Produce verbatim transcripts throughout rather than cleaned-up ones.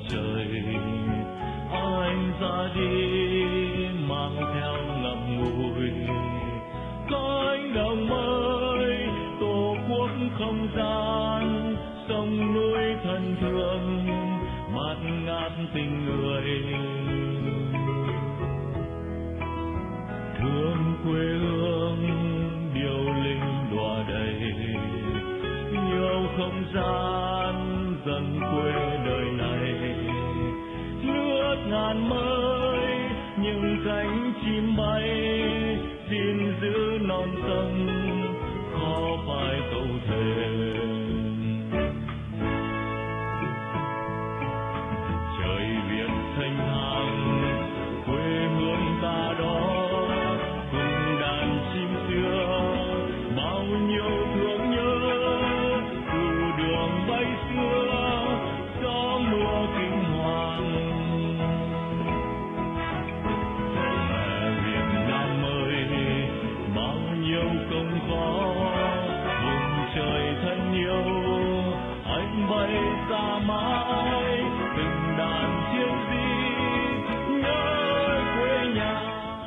trời. Anh ra đi mang theo ngậm ngùi cánh đồng mới, tổ quốc không gian sông núi thân thương mát ngát tình người. Thương quê hương điệu linh đọa đầy, nhiều không gian dần quê đời này. Nước ngàn mới những cánh chim bay, xin giữ non sông khó phải câu thề. Trời Việt thanh thang quê hương ta đó, cùng đàn chim xưa bao nhiêu thương nhớ. Từ đường bay xưa gió mưa kinh hoàng, mẹ Việt Nam ơi bao nhiêu công khó. Vùng trời thân yêu anh bay xa mãi, từng đàn chiến sĩ nhớ quê nhà.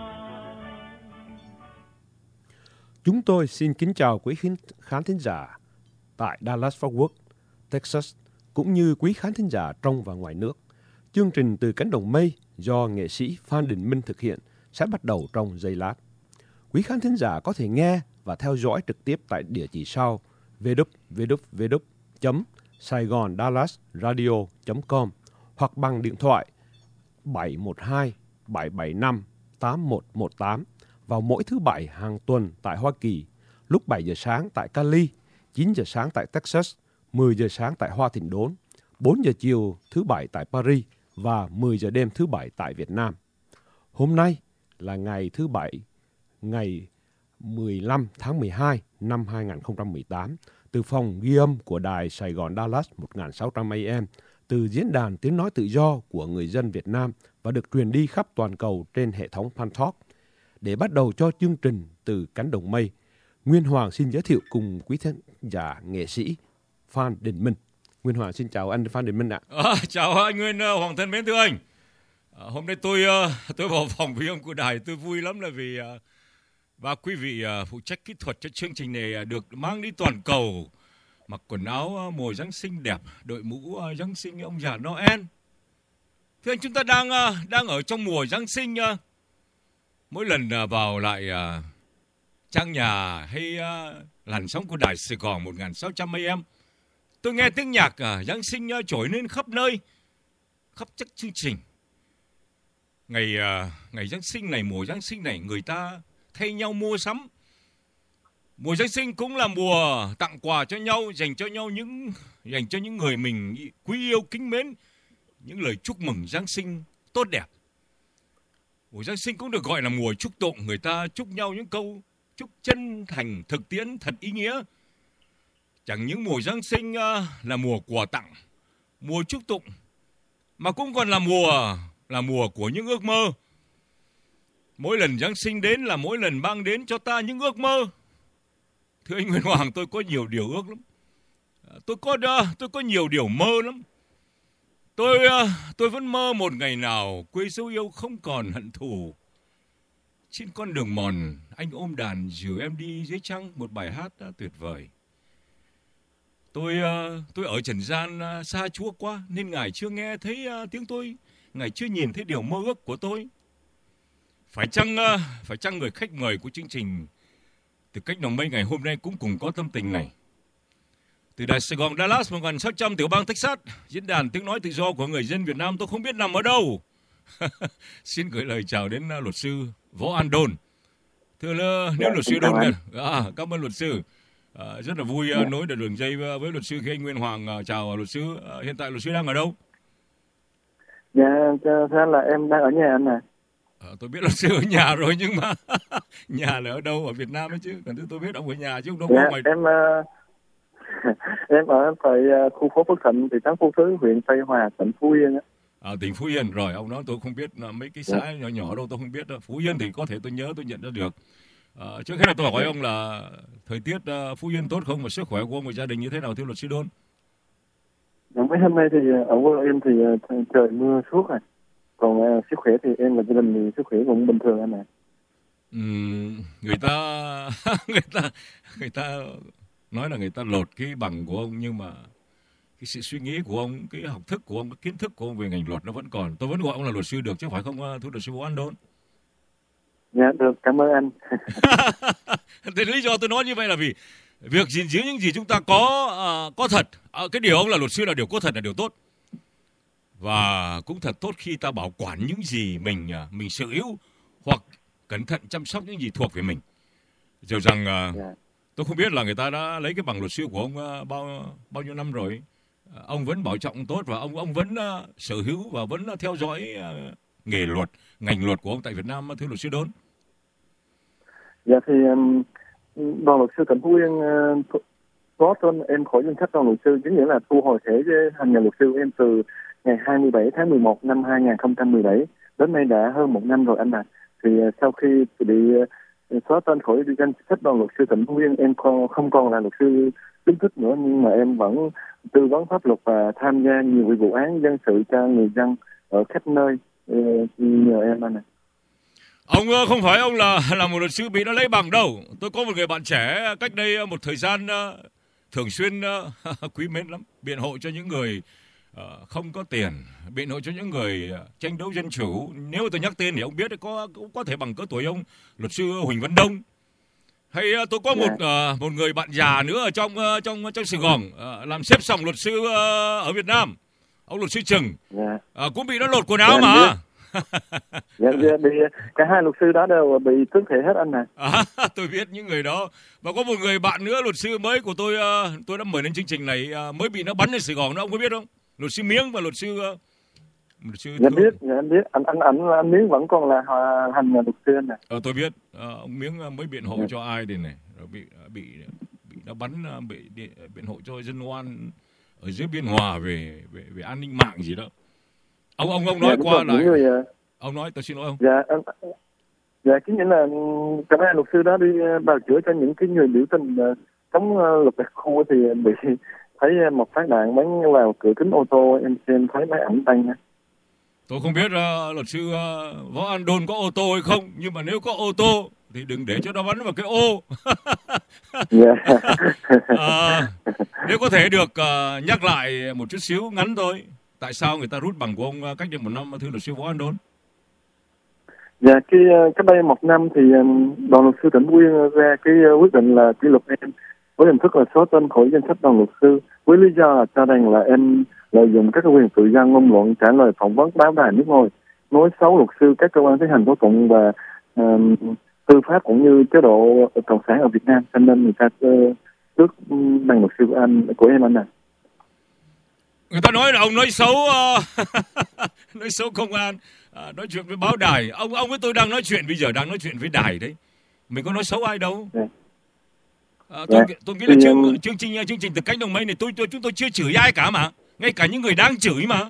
Chúng tôi xin kính chào quý khán thính giả tại Dallas-Fort Worth, Texas, cũng như quý khán thính giả trong và ngoài nước. Chương trình Từ Cánh Đồng Mây do nghệ sĩ Phan Đình Minh thực hiện sẽ bắt đầu trong giây lát. Quý khán thính giả có thể nghe và theo dõi trực tiếp tại địa chỉ sau w w w chấm saigon dallas radio chấm com hoặc bằng điện thoại bảy một hai bảy bảy năm tám một một tám vào mỗi thứ Bảy hàng tuần tại Hoa Kỳ, lúc bảy giờ sáng tại Cali, chín giờ sáng tại Texas, mười giờ sáng tại Hoa Thịnh Đốn, bốn giờ chiều thứ Bảy tại Paris và mười giờ đêm thứ Bảy tại Việt Nam. Hôm nay là ngày thứ Bảy, ngày mười lăm tháng mười hai năm hai nghìn không trăm mười tám, từ phòng ghi âm của đài Sài Gòn Dallas một nghìn sáu trăm A M, từ diễn đàn tiếng nói tự do của người dân Việt Nam và được truyền đi khắp toàn cầu trên hệ thống Pantalk. Để bắt đầu cho chương trình Từ Cánh Đồng Mây, Nguyên Hoàng xin giới thiệu cùng quý khán giả nghệ sĩ Phan Đình Minh. Nguyên Hoàng xin chào anh Phan Đình Minh ạ. À, chào anh Nguyên Hoàng thân mến thưa anh. À, hôm nay tôi tôi vào phòng ghi âm của đài, tôi vui lắm là vì uh, ba quý vị uh, phụ trách kỹ thuật cho chương trình này được mang đi toàn cầu, mặc quần áo uh, mùa Giáng sinh đẹp, đội mũ uh, Giáng sinh ông già Noel. Thưa anh, chúng ta đang uh, đang ở trong mùa Giáng sinh. Uh, mỗi lần uh, vào lại uh, trang nhà hay uh, làn sóng của đài Sài Gòn một nghìn sáu trăm A M, tôi nghe tiếng nhạc uh, Giáng sinh uh, trỗi lên khắp nơi, khắp các chương trình. Ngày uh, ngày Giáng sinh này, mùa Giáng sinh này, người ta thay nhau mua sắm. Mùa Giáng sinh cũng là mùa tặng quà cho nhau, dành cho nhau những dành cho những người mình quý yêu kính mến những lời chúc mừng Giáng sinh tốt đẹp. Mùa Giáng sinh cũng được gọi là mùa chúc tụng, người ta chúc nhau những câu chúc chân thành, thực tiễn, thật ý nghĩa. Chẳng những mùa Giáng sinh uh, là mùa quà tặng, mùa chúc tụng, mà cũng còn là mùa là mùa của những ước mơ. Mỗi lần Giáng sinh đến là mỗi lần mang đến cho ta những ước mơ. Thưa anh Nguyên Hoàng, tôi có nhiều điều ước lắm. Tôi có tôi có nhiều điều mơ lắm. Tôi tôi vẫn mơ một ngày nào quê dấu yêu không còn hận thù. Trên con đường mòn anh ôm đàn dìu em đi dưới trăng, một bài hát đã tuyệt vời. Tôi tôi ở trần gian xa Chúa quá nên Ngài chưa nghe thấy tiếng tôi, Ngài chưa nhìn thấy điều mơ ước của tôi. Phải chăng phải chăng người khách mời của chương trình Từ Cánh Đồng Mây ngày hôm nay cũng cùng có tâm tình này. Từ đài Sài Gòn Dallas một nghìn sáu trăm tiểu bang Texas, diễn đàn tiếng nói tự do của người dân Việt Nam tôi không biết nằm ở đâu. Xin gửi lời chào đến luật sư Võ An Đôn. Thưa nếu luật sư Đôn, à, cảm ơn luật sư. À, rất là vui uh, nối được đường dây với luật sư khi anh Nguyên Hoàng. Uh, chào uh, luật sư. Uh, hiện tại luật sư đang ở đâu? Dạ, thưa anh là em đang ở nhà anh nè. À, tôi biết luật sư ở nhà rồi nhưng mà nhà là ở đâu? Ở Việt Nam ấy chứ. Còn tôi biết ông ở nhà chứ không đâu. Dạ, ngoài... em uh, em ở tại uh, khu phố Phước Thịnh, thị trấn Phú Thứ, huyện Tây Hòa, tỉnh Phú Yên. À, tỉnh Phú Yên rồi. Ông nói tôi không biết uh, mấy cái xã dạ. nhỏ nhỏ đâu tôi không biết. Phú Yên thì có thể tôi nhớ, tôi nhận ra được. À, trước hết là tôi hỏi ông là thời tiết uh, Phú Yên tốt không và sức khỏe của ông và gia đình như thế nào thưa luật sư Đôn? Mấy hôm nay thì ở quê em thì trời mưa suốt rồi. Còn uh, sức khỏe thì em và gia đình thì sức khỏe cũng bình thường anh ạ. Ừ, người ta người ta người ta nói là người ta lột cái bằng của ông, nhưng mà cái sự suy nghĩ của ông, cái học thức của ông, cái kiến thức của ông về ngành luật nó vẫn còn. Tôi vẫn gọi ông là luật sư được chứ phải không, thưa luật sư Vũ An Đôn? Dạ được, cảm ơn anh. Thế lý do tôi nói như vậy là vì việc gìn giữ những gì chúng ta có uh, có thật. Uh, cái điều ông là luật sư là điều có thật, là điều tốt. Và cũng thật tốt khi ta bảo quản những gì mình uh, mình sở hữu, hoặc cẩn thận chăm sóc những gì thuộc về mình. Dù rằng uh, yeah. tôi không biết là người ta đã lấy cái bằng luật sư của ông uh, bao bao nhiêu năm rồi. Uh, ông vẫn bảo trọng tốt và ông ông vẫn uh, sở hữu và vẫn uh, theo dõi uh, nghề luật, ngành luật của ông tại Việt Nam, thưa luật sư Đôn. Dạ thì um, đoàn luật sư tỉnh Phú Yên uh, có tên em khỏi danh sách đoàn luật sư, chính nghĩa là thu hồi thẻ với hành nghề luật sư của em từ ngày hai mươi bảy tháng mười một năm hai nghìn không trăm mười bảy đến nay đã hơn một năm rồi anh ạ. À. Thì uh, sau khi bị uh, xóa tên khỏi danh sách đoàn luật sư tỉnh Phú Yên, em còn, không còn là luật sư chính thức nữa, nhưng mà em vẫn tư vấn pháp luật và tham gia nhiều vụ án dân sự cho người dân ở khắp nơi uh, nhờ em anh ạ. À. Ông không phải ông là là một luật sư bị nó lấy bằng đâu. Tôi có một người bạn trẻ cách đây một thời gian uh, thường xuyên uh, quý mến lắm, biện hộ cho những người uh, không có tiền, biện hộ cho những người uh, tranh đấu dân chủ. Nếu tôi nhắc tên thì ông biết có có thể bằng cỡ tuổi ông, luật sư Huỳnh Văn Đông. Hay uh, tôi có một uh, một người bạn già nữa ở trong uh, trong trong Sài Gòn uh, làm xếp sòng luật sư uh, ở Việt Nam, ông luật sư Trừng, uh, cũng bị nó lột quần áo mà. Dạ, bị cả hai luật sư đó đều bị tước thẻ hết anh nè. À, tôi biết những người đó. Và có một người bạn nữa, luật sư mới của tôi, tôi đã mời đến chương trình này, mới bị nó bắn ở Sài Gòn đó, ông có biết không? Luật sư Miếng và luật sư luật sư dạ biết, dạ, anh biết. Anh anh anh anh Miếng vẫn còn là hành luật sư anh nè. Ờ tôi biết. À, ông Miếng mới biện hộ dạ. cho ai đây này, rồi bị bị bị nó bắn, bị biện hộ cho dân oan ở dưới Biên Hòa về về về an ninh mạng gì đó. Ông ông ông nói dạ, qua lại. Người, ông nói, tôi xin lỗi ông. Dạ, anh, dạ chính nghĩa là cả hai luật sư đó đi bào chữa cho những cái người biểu tình chống luật đặc khu thì bị thấy một phát đạn bắn vào cửa kính ô tô, em xem thấy máy ảnh tay nha. Tôi không biết uh, luật sư uh, Võ An Đôn có ô tô hay không, nhưng mà nếu có ô tô thì đừng để cho nó bắn vào cái ô. Yeah. uh, nếu có thể được uh, nhắc lại một chút xíu ngắn thôi. Tại sao người ta rút bằng của ông cách đây một năm, thưa luật sư Võ An Đôn? Dạ, cái cách đây một năm thì đoàn luật sư tỉnh Phú Yên ra cái quyết định là kỷ luật em với hình thức là xóa tên khỏi danh sách đoàn luật sư, với lý do là cho rằng là em lợi dụng các quyền tự do ngôn luận, trả lời phỏng vấn báo đài nước ngoài, nói xấu luật sư, các cơ quan tiến hành tố tụng và uh, tư pháp cũng như chế độ cộng sản ở Việt Nam, cho nên người ta tước uh, bằng luật sư của anh của em anh à. Người ta nói là ông nói xấu uh, nói xấu công an, uh, nói chuyện với báo đài. Ông ông với tôi đang nói chuyện bây giờ, đang nói chuyện với đài đấy. Mình có nói xấu ai đâu. Yeah. Uh, tôi, yeah. tôi nghĩ là chương, um... chương trình chương trình từ cánh đồng mây này tôi, tôi chúng tôi chưa chửi ai cả mà, ngay cả những người đang chửi mà.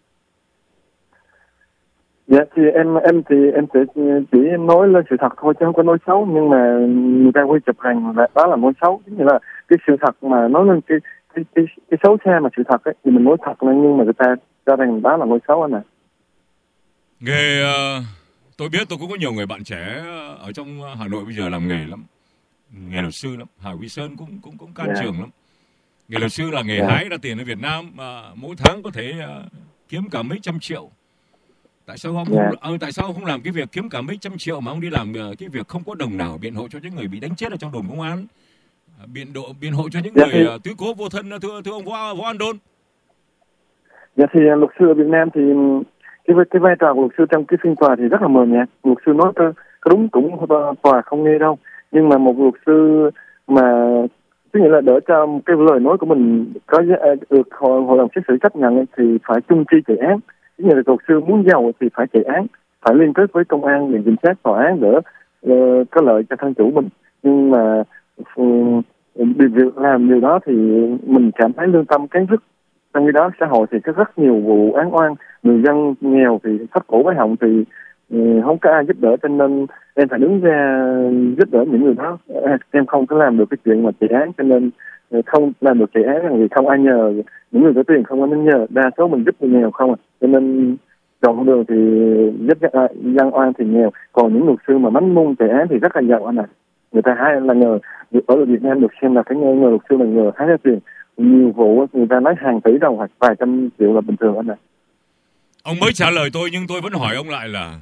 Dạ thì em em thì em sẽ chỉ nói lên sự thật thôi chứ không có nói xấu, nhưng mà người ta quy chụp rằng là đó là nói xấu, chính là cái sự thật mà nói lên cái cái cái, cái xấu xa mà sự thật ấy, thì mình nói thật lên, nhưng mà người ta cho rằng đó là nói xấu anh ạ. À. Nghề uh, tôi biết, tôi cũng có nhiều người bạn trẻ ở trong Hà Nội bây giờ làm nghề lắm, nghề luật sư lắm, Hà Huy Sơn cũng cũng cũng can yeah. trường lắm. Nghề luật sư là nghề yeah. hái ra tiền ở Việt Nam mà mỗi tháng có thể uh, kiếm cả mấy trăm triệu. Tại sao ông yeah. không, uh, tại sao ông không làm cái việc kiếm cả mấy trăm triệu mà ông đi làm uh, cái việc không có đồng nào biện hộ cho những người bị đánh chết ở trong đồn công an, uh, biện độ biện hộ cho những yeah. người uh, tứ cố vô thân, thưa thưa ông Võ Võ An Đôn. Dạ thì luật sư ở Việt Nam thì cái cái vai trò của luật sư trong cái phiên tòa thì rất là mờ nhạt. Luật sư nói có, có đúng cũng tòa không nghe đâu, nhưng mà một luật sư mà tức nghĩa là đỡ cho cái lời nói của mình có được hội, hội đồng xét xử chấp nhận thì phải chung chi chạy án. Tức nghĩa là luật sư muốn giàu thì phải chạy án, phải liên kết với công an, viện kiểm sát, tòa án để uh, có lợi cho thân chủ mình. Nhưng mà uh, việc làm điều đó thì mình cảm thấy lương tâm cắn rứt. Trong khi đó xã hội thì có rất nhiều vụ án oan, người dân nghèo thì thắt cổ với họng thì không có ai giúp đỡ, cho nên em phải đứng ra giúp đỡ những người đó. Em không có làm được cái chuyện mà chạy án, cho nên không làm được chạy án vì không ai nhờ, những người có tiền không có nhờ, đa số mình giúp người nghèo không à. Cho nên chọn con đường thì giúp dân oan thì nghèo, còn những luật sư mà mánh mung chạy án thì rất là giàu anh ạ. À. Người ta hay là nhờ, ở Việt Nam được xem là cái nhờ luật sư là nhờ hái ra tiền, nhiều vụ người ta lấy hàng tỷ đồng hoặc vài trăm triệu là bình thường anh ạ. À. Ông mới trả lời tôi nhưng tôi vẫn hỏi ông lại là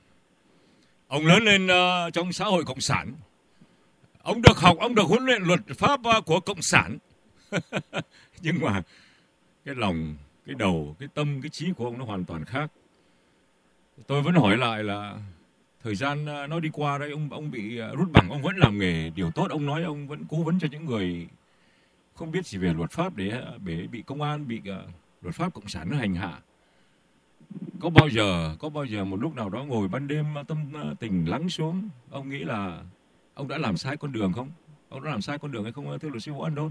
ông lớn lên uh, trong xã hội cộng sản, ông được học, ông được huấn luyện luật pháp uh, của cộng sản, nhưng mà cái lòng, cái đầu, cái tâm, cái trí của ông nó hoàn toàn khác. Tôi vẫn hỏi lại là thời gian uh, nó đi qua đấy, ông ông bị uh, rút bằng, ông vẫn làm nghề điều tốt, ông nói ông vẫn cố vấn cho những người không biết gì về luật pháp để, để bị công an, bị uh, luật pháp cộng sản nó hành hạ. Có bao giờ, có bao giờ một lúc nào đó ngồi ban đêm tâm tình lắng xuống, ông nghĩ là ông đã làm sai con đường không? Ông đã làm sai con đường hay không, thưa luật sư Võ An Đôn?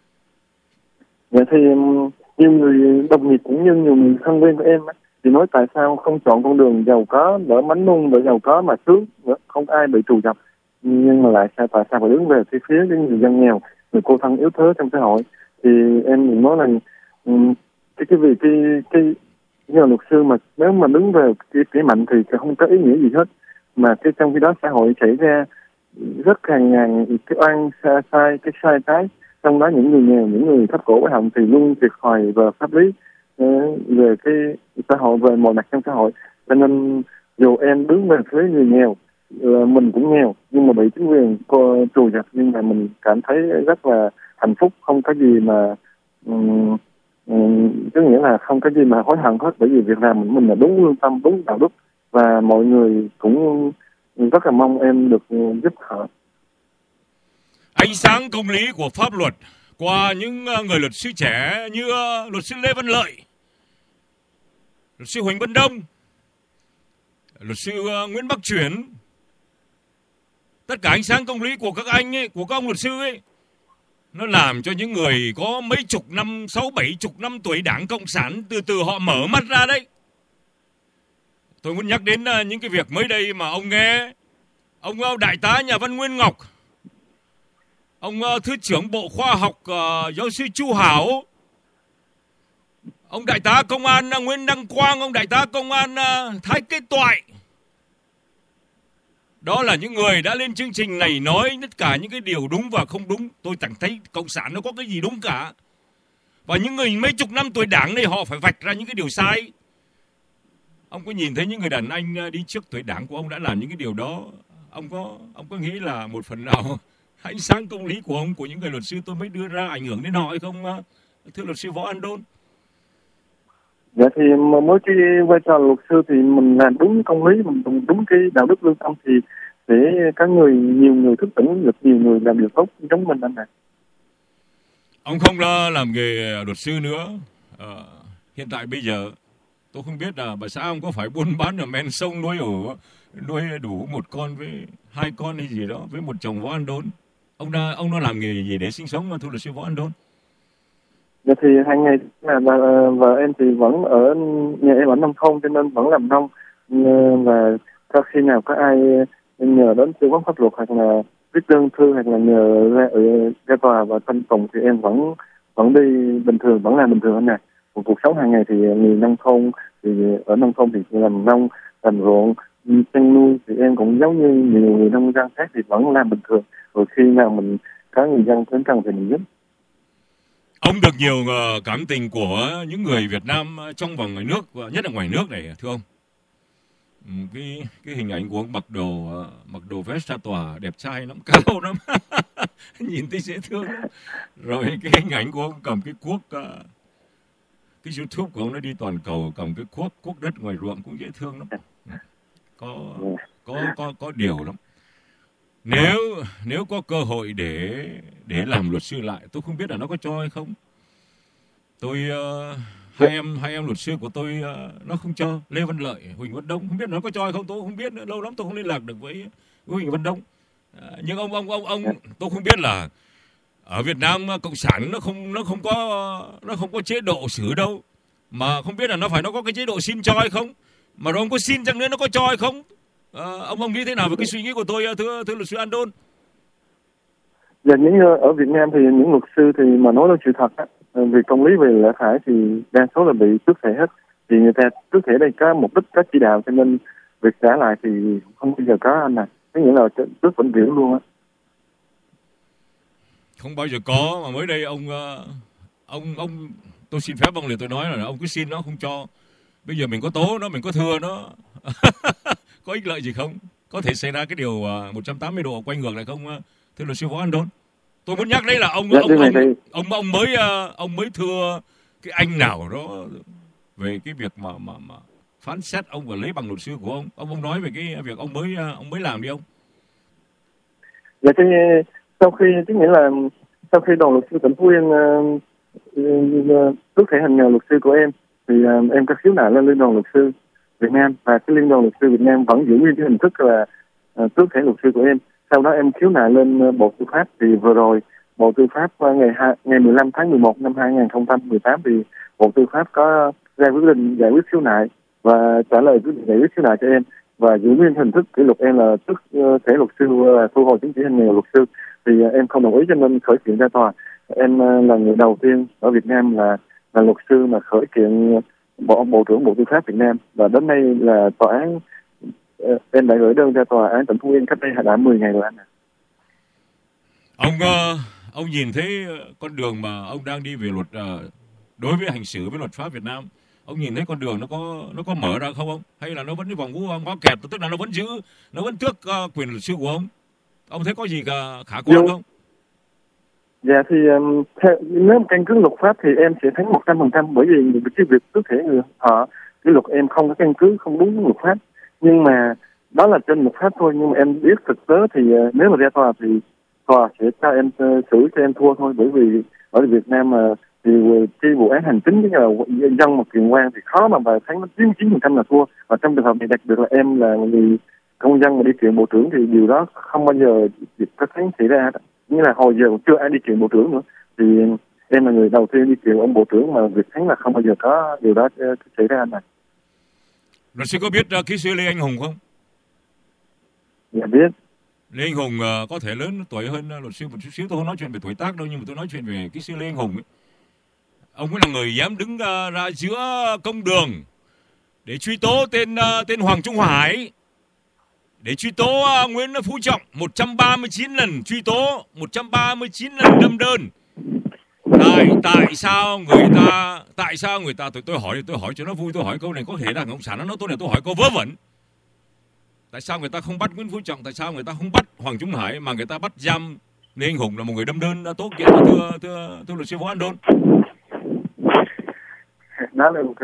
Dạ thì nhiều người đồng nghiệp cũng như nhiều người thân quen của em thì nói tại sao không chọn con đường giàu có, đỡ mánh nung, đỡ giàu có mà sướng, không ai bị trù dập. Nhưng mà lại sao, tại sao phải đứng về phía phía những người dân nghèo, người cô thân yếu thế trong xã hội? Thì em nói là cái cái vì cái cái nhờ luật sư mà nếu mà đứng về cái, cái mạnh thì không có ý nghĩa gì hết, mà cái trong khi đó xã hội xảy ra rất hàng ngàn cái oan sai, sai cái sai trái, trong đó những người nghèo, những người thấp cổ bé họng thì luôn thiệt thòi về pháp lý, về cái xã hội, về mọi mặt trong xã hội. Cho nên dù em đứng về phía người nghèo, mình cũng nghèo nhưng mà bị chính quyền trù dập, nhưng mà mình cảm thấy rất là hạnh phúc, không có gì mà um, có nghĩa là không có gì mà hối hận hết, bởi vì việc làm mình, mình là đúng lương tâm, đúng đạo đức, và mọi người cũng rất là mong em được giúp họ. Ánh sáng công lý của pháp luật qua những người luật sư trẻ như luật sư Lê Văn Lợi, luật sư Huỳnh Văn Đông, luật sư Nguyễn Bắc Chuyển, tất cả ánh sáng công lý của các anh ấy, của các ông luật sư ấy, nó làm cho những người có mấy chục năm, sáu bảy chục năm tuổi Đảng Cộng sản từ từ họ mở mắt ra đấy. Tôi muốn nhắc đến những cái việc mới đây mà ông nghe, ông Đại tá nhà văn Nguyên Ngọc, ông Thứ trưởng Bộ Khoa học uh, giáo sư Chu Hảo, ông Đại tá Công an uh, Nguyễn Đăng Quang, ông Đại tá Công an uh, Thái Kế Toại. Đó là những người đã lên chương trình này nói tất cả những cái điều đúng và không đúng. Tôi chẳng thấy Cộng sản nó có cái gì đúng cả. Và những người mấy chục năm tuổi Đảng này họ phải vạch ra những cái điều sai. Ông có nhìn thấy những người đàn anh đi trước tuổi Đảng của ông đã làm những cái điều đó, Ông có ông có nghĩ là một phần nào ánh sáng công lý của ông, của những người luật sư tôi mới đưa ra ảnh hưởng đến họ hay không, thưa luật sư Võ An Đôn? Dạ thì mỗi cái vai trò luật sư thì mình làm đúng công lý, mình đúng, đúng cái đạo đức lương tâm thì để các người, nhiều người thức tỉnh được, nhiều người làm điều tốt giống mình anh ạ. Ông không làm nghề luật sư nữa. À, hiện tại bây giờ tôi không biết là bà xã ông có phải buôn bán ở men sông nuôi ở nuôi đủ một con với hai con hay gì đó với một chồng Võ An Đôn. Ông đã ông nó làm nghề gì để sinh sống mà thưa luật sư Võ An Đôn? Dạ thì hàng ngày là bà, vợ em thì vẫn ở nhà em ở nông thôn cho nên vẫn làm nông, và có khi nào có ai nhờ đến tư vấn pháp luật hoặc là viết đơn thư hoặc là nhờ ra, ra tòa và thanh tùng thì em vẫn vẫn đi bình thường, vẫn làm bình thường anh nè. Một cuộc sống hàng ngày thì người nông thôn thì ở nông thôn thì làm nông, làm ruộng, chăn nuôi thì em cũng giống như nhiều người nông dân khác thì vẫn làm bình thường. Rồi khi nào mình có người dân đến cần thì mình giúp. Ông được nhiều cảm tình của những người Việt Nam trong và ngoài nước, nhất là ngoài nước này, thưa ông. Cái cái hình ảnh của ông mặc đồ mặc đồ vest ra tòa đẹp trai lắm, cao lắm, nhìn thấy dễ thương lắm. Rồi cái hình ảnh của ông cầm cái cuốc, cái YouTube của ông nó đi toàn cầu cầm cái cuốc cuốc đất ngoài ruộng cũng dễ thương lắm. Có có có có điều lắm. Nếu nếu có cơ hội để để làm luật sư lại, tôi không biết là nó có cho hay không. Tôi uh, hai em hai em luật sư của tôi uh, nó không cho. Lê Văn Lợi, Huỳnh Văn Đông không biết nó có cho hay không, tôi không biết nữa. Lâu lắm tôi không liên lạc được với, với Huỳnh Văn Đông. Uh, nhưng ông ông ông ông tôi không biết là ở Việt Nam cộng sản nó không nó không có nó không có chế độ xử đâu, mà không biết là nó phải nó có cái chế độ xin cho hay không. Mà rồi ông có xin chăng nữa nó có cho hay không? À, ông ông nghĩ thế nào về cái suy nghĩ của tôi thưa thưa luật sư Andon? Dạ, những ở Việt Nam thì những luật sư thì mà nói là sự thật á, vì công lý về lẽ phải thì đa số là bị tước thẻ hết. Thì người ta tước thẻ đây có mục đích, có chỉ đạo, cho nên việc trả lại thì không bao giờ có anh à. Có nghĩa là tước vĩnh viễn luôn á. Không bao giờ có, mà mới đây ông ông ông tôi xin phép ông liền tôi nói là ông cứ xin nó không cho. Bây giờ mình có tố nó, mình có thưa nó có ích lợi gì không? Có thể xảy ra cái điều một trăm tám mươi độ quay ngược lại không thưa luật sư Võ Andon? Tôi muốn nhắc đấy là ông dạ, ông, ông, thì... ông ông mới ông mới thưa cái anh nào đó về cái việc mà mà mà phán xét ông và lấy bằng luật sư của ông. Ông ông nói về cái việc ông mới ông mới làm đi ông. Dạ, thì sau khi tức nghĩa là sau khi đoàn luật sư tỉnh Phú Yên tước thẻ hành nghề luật sư của em thì uh, em có khiếu nại lên liên đoàn luật sư Việt Nam, và cái liên đoàn luật sư Việt Nam vẫn giữ nguyên cái hình thức là uh, tước thẻ luật sư của em. Sau đó em khiếu nại lên uh, Bộ Tư pháp, thì vừa rồi Bộ Tư pháp uh, ngày hai, ngày mười lăm tháng mười một năm hai nghìn không trăm mười tám thì Bộ Tư pháp có ra quyết định giải quyết khiếu nại và trả lời quyết định giải quyết khiếu nại cho em, và giữ nguyên hình thức kỷ luật em là tước uh, thẻ luật sư, uh, thu hồi chứng chỉ hành nghề luật sư. Thì uh, em không đồng ý cho nên khởi kiện ra tòa. Em uh, là người đầu tiên ở Việt Nam là là luật sư mà khởi kiện bộ bộ trưởng Bộ Tư pháp Việt Nam, và đến nay là tòa án uh, em đã gửi đơn ra tòa án tỉnh Phú Yên cách đây đã mười ngày rồi anh ạ. Ông uh, ông nhìn thấy con đường mà ông đang đi về luật uh, đối với hành xử với luật pháp Việt Nam, ông nhìn thấy con đường nó có nó có mở ra không ông? Hay là nó vẫn cái vòng vú có kẹp, tức là nó vẫn giữ, nó vẫn tước uh, quyền luật sư của ông? Ông thấy có gì cả khả quan không? Dạ thì um, theo, nếu căn cứ luật pháp thì em sẽ thắng một trăm phần trăm, bởi vì cái việc tước thẻ người họ cái luật em không có căn cứ, không đúng với luật pháp. Nhưng mà đó là trên luật pháp thôi, nhưng mà em biết thực tế thì uh, nếu mà ra tòa thì tòa sẽ cho em uh, xử cho em thua thôi, bởi vì ở Việt Nam mà uh, thì cái vụ án hành chính với là dân một kiện quan thì khó mà bà thắng nó chín chín phần trăm là thua. Và trong trường hợp này đặc biệt là em là người công dân mà đi kiện bộ trưởng thì điều đó không bao giờ có thắng xảy ra. Như là hồi giờ chưa ai đi kiện bộ trưởng nữa, thì em là người đầu tiên đi kiện ông bộ trưởng, mà việc thắng là không bao giờ có điều đó xảy ra này. Luật sư có biết uh, kỹ sư Lê Anh Hùng không? Dạ biết. Lê Anh Hùng uh, có thể lớn tuổi hơn uh, luật sư một chút xíu. Tôi không nói chuyện về tuổi tác đâu, nhưng mà tôi nói chuyện về kỹ sư Lê Anh Hùng ấy. Ông ấy là người dám đứng uh, ra giữa công đường để truy tố tên uh, tên Hoàng Trung Hải, để truy tố uh, Nguyễn Phú Trọng một trăm ba mươi chín lần truy tố, một trăm ba mươi chín lần đâm đơn. Tại tại sao người ta tại sao người ta tôi tôi hỏi tôi hỏi cho nó vui, tôi hỏi câu này có thể là cộng sản nó nói tôi này, tôi hỏi câu vớ vẩn. Tại sao người ta không bắt Nguyễn Phú Trọng, tại sao người ta không bắt Hoàng Trung Hải mà người ta bắt giam Lê Anh Hùng là một người đâm đơn tố kiện, thưa thưa thưa luật sư Võ Andon? Đó là một cái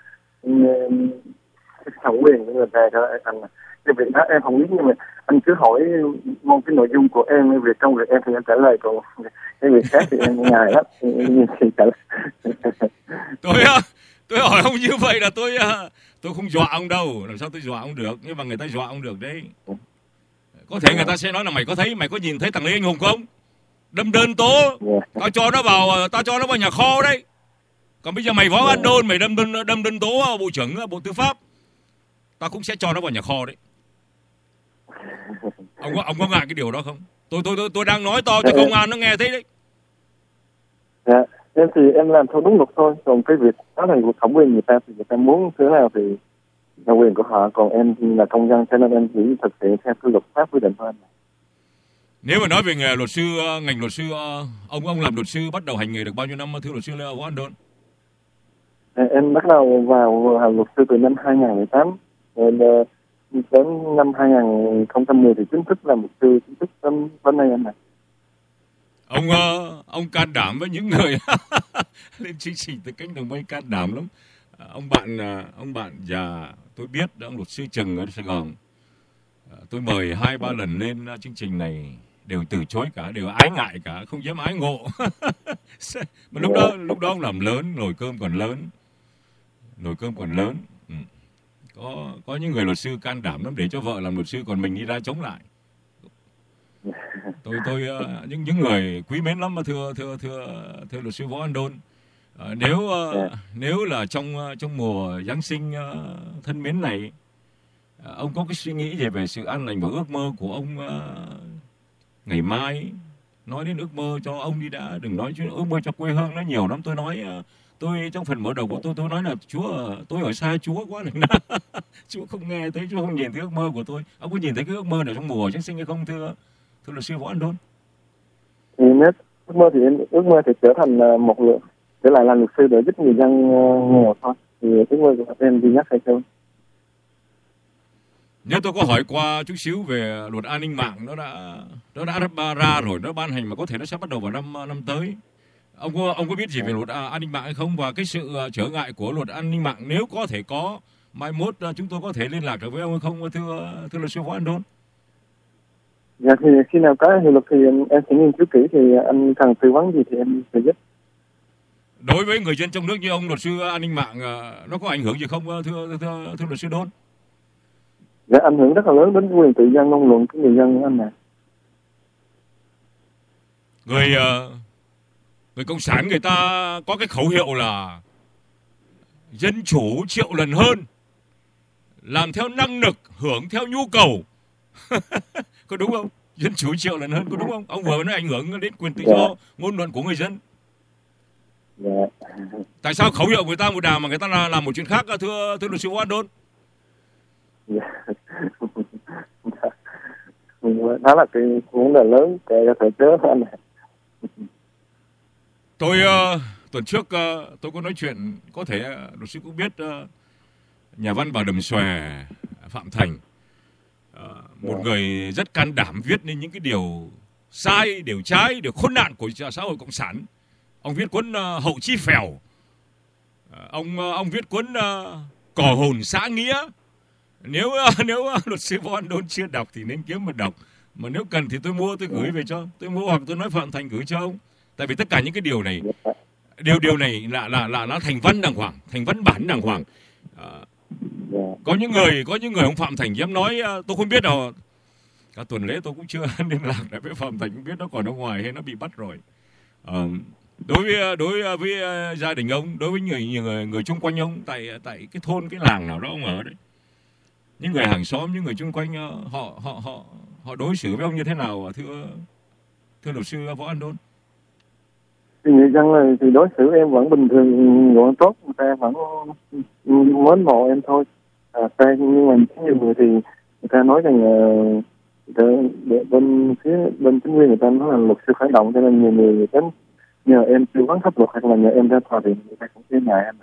thẩm quyền của người ta cho anh. Cái việc đó em không biết, nhưng mà anh cứ hỏi mong cái nội dung của em, cái việc trong việc em thì em trả lời, còn cái việc khác thì em ngại lắm thì trả lời. tôi tôi hỏi ông như vậy là tôi tôi không dọa ông đâu, làm sao tôi dọa ông được? Nhưng mà người ta dọa ông được đấy. Có thể người ta sẽ nói là mày có thấy, mày có nhìn thấy thằng Lê Anh Hùng không? Đâm đơn tố, tao cho nó vào, tao cho nó vào nhà kho đấy. Còn bây giờ mày Võ Andon, mày đâm đơn đâm đơn tố bộ trưởng Bộ Tư pháp, tao cũng sẽ cho nó vào nhà kho đấy. Ông có ông có ngại cái điều đó không? Tôi tôi tôi tôi đang nói to cho công an nó nghe thấy đấy. Dạ, em thì em làm theo đúng luật thôi. Còn cái việc đó là việc thẩm quyền người ta, thì người ta muốn thế nào thì là quyền của họ. Còn em là công dân cho nên em chỉ thực hiện theo cái luật pháp quy định thôi. Nếu mà nói về nghề luật sư, ngành luật sư, ông ông làm luật sư bắt đầu hành nghề được bao nhiêu năm thưa luật sư Lê Võ Andon? Em bắt đầu vào làm luật sư từ năm hai nghìn không trăm mười tám. Rồi đến năm hai nghìn không trăm mười thì chính thức làm luật sư chính thức đến đến nay anh này. Ông ông can đảm với những người lên chương trình từ cánh đồng mây, can đảm lắm. Ông bạn ông bạn già tôi biết, ông luật sư Trừng ở Sài Gòn, tôi mời hai ba lần lên chương trình này đều từ chối cả, đều ái ngại cả, không dám ái ngộ. Mà lúc đó lúc đó ông làm lớn, nồi cơm còn lớn, nồi cơm còn lớn. Ừ. có có những người luật sư can đảm lắm, để cho vợ làm luật sư còn mình đi ra chống lại. Tôi tôi những những người quý mến lắm mà thưa thưa thưa thưa luật sư Võ Andon. À, nếu uh, yeah. nếu là trong uh, trong mùa Giáng sinh uh, thân mến này, uh, ông có cái suy nghĩ gì về sự an lành và ước mơ của ông uh, ngày mai? Nói đến ước mơ cho ông đi đã, đừng nói chuyện ước mơ cho quê hương nó nhiều lắm. Tôi nói uh, tôi trong phần mở đầu của tôi tôi nói là Chúa tôi ở xa Chúa quá rồi. Chúa không nghe thấy, Chúa không nhìn thấy ước mơ của tôi. Ông có nhìn thấy cái ước mơ nào trong mùa Giáng sinh hay không, thưa thưa luật sư Võ An Đôn? Thì nếu ước mơ thì em ước mơ thì trở thành một lượng trở lại làm luật sư để giúp người dân nghèo thôi. Thì ước mơ của em duy nhất hay không? Nếu tôi có hỏi qua chút xíu về luật an ninh mạng, nó đã nó đã ra rồi, nó ban hành mà có thể nó sẽ bắt đầu vào năm năm tới. Ông có ông có biết gì về luật an ninh mạng hay không, và cái sự trở ngại của luật an ninh mạng nếu có thể có mai mốt chúng tôi có thể liên lạc được với ông hay không, thưa thưa luật sư Võ An Đôn? Dạ thì khi nào có hiệu lực thì em, em sẽ nghiên cứu kỹ, thì anh cần tư vấn gì thì em sẽ giúp. Đối với người dân trong nước như ông, luật sư an ninh mạng nó có ảnh hưởng gì không, thưa thưa thưa, thưa luật sư Đôn? Dạ ảnh hưởng rất là lớn đến quyền tự do ngôn luận của người dân anh nè. Người người cộng sản người ta có cái khẩu hiệu là dân chủ triệu lần hơn, làm theo năng lực, hưởng theo nhu cầu. Có đúng không? Dân chủ triệu lần hơn, có đúng không? Ông vừa nói ảnh hưởng đến quyền tự do yeah. ngôn luận của người dân. Yeah. Tại sao khẩu hiệu người ta một đàm mà người ta làm một chuyện khác, thưa thưa luật sư Võ An Đôn? Yeah. Đó là cái vấn đề lớn kể cho thể chế anh này. Tôi uh, tuần trước uh, tôi có nói chuyện, có thể uh, luật sư cũng biết uh, nhà văn Bà Đầm Xòe Phạm Thành, uh, một yeah. người rất can đảm viết nên những cái điều sai, điều trái, điều khốn nạn của xã hội cộng sản. Ông viết cuốn uh, Hậu Chi Phèo, uh, ông uh, ông viết cuốn uh, Cỏ Hồn Xã Nghĩa. Nếu uh, nếu uh, luật sư Võ An Đôn chưa đọc thì nên kiếm mà đọc, mà nếu cần thì tôi mua, tôi gửi về cho, tôi mua hoặc tôi nói Phạm Thành gửi cho ông. Tại vì tất cả những cái điều này, điều điều này là là là nó thành văn đàng hoàng, thành văn bản đàng hoàng. À, có những người có những người ông Phạm Thành dám nói, tôi không biết đâu. Cả tuần lễ tôi cũng chưa liên lạc lại với Phạm Thành, không biết nó còn ở ngoài hay nó bị bắt rồi. À, đối với đối với gia đình ông, đối với người người người chung quanh ông tại tại cái thôn, cái làng nào đó ông ở đấy, những người hàng xóm, những người chung quanh họ họ họ họ đối xử với ông như thế nào, thưa thưa luật sư Võ An Đôn? Thì người dân này thì đối xử em vẫn bình thường, vẫn tốt, người ta vẫn mến mộ em thôi. À, nhưng mà nhiều người thì người ta nói rằng uh, để, để bên phía bên chính quyền người ta nói là luật sư phản động, cho nên nhiều người đến nhờ em tư vấn pháp luật hoặc là nhờ em ra tòa thì người ta cũng sẽ ngại em.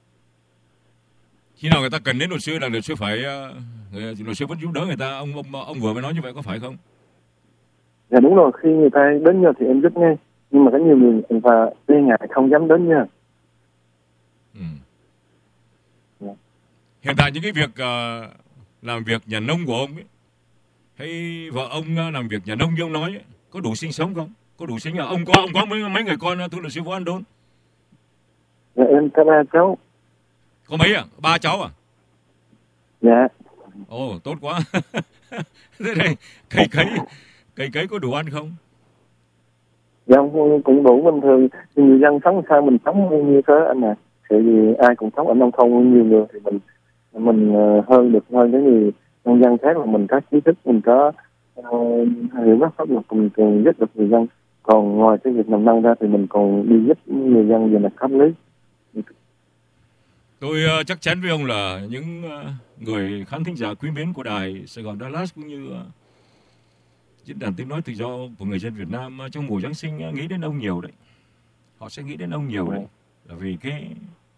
Khi nào người ta cần đến luật sư là luật sư phải uh, luật sư vẫn giúp đỡ người ta. Ông ông ông vừa mới nói như vậy có phải không? Dạ đúng rồi, khi người ta đến nhờ thì em giúp ngay. Nhưng mà có nhiều người và e ngại không dám đến nha. Ừ. Yeah. Hiện tại những cái việc uh, làm việc nhà nông của ông ấy, hay vợ ông làm việc nhà nông như ông nói ấy, có đủ sinh sống không? Có đủ sinh à? Ông có ông có mấy mấy người con, thưa luật sư Võ An Đôn? Dạ em có ba cháu. Có mấy à? Ba cháu à? Dạ. Ồ, tốt quá. Thế này cày cấy cày cấy có đủ ăn không? Dạ cũng đủ bình thường. Thì người dân sống sao mình sống như thế anh à. Thì ai cũng sống ở nông thôn nhiều người thì mình mình hơn được hơn cái người nông dân khác, là mình có trí thức, mình có uh, hiểu biết pháp luật, mình còn giúp được người dân. Còn ngoài cái việc làm nông ra thì mình còn đi giúp người dân về mặt pháp lý. Tôi uh, chắc chắn với ông là những uh, người khán thính giả quý mến của đài Sài Gòn Dallas cũng như uh, diễn đàn tiếng nói tự do của người dân Việt Nam trong mùa Giáng sinh nghĩ đến ông nhiều đấy. Họ sẽ nghĩ đến ông nhiều đấy. Là vì cái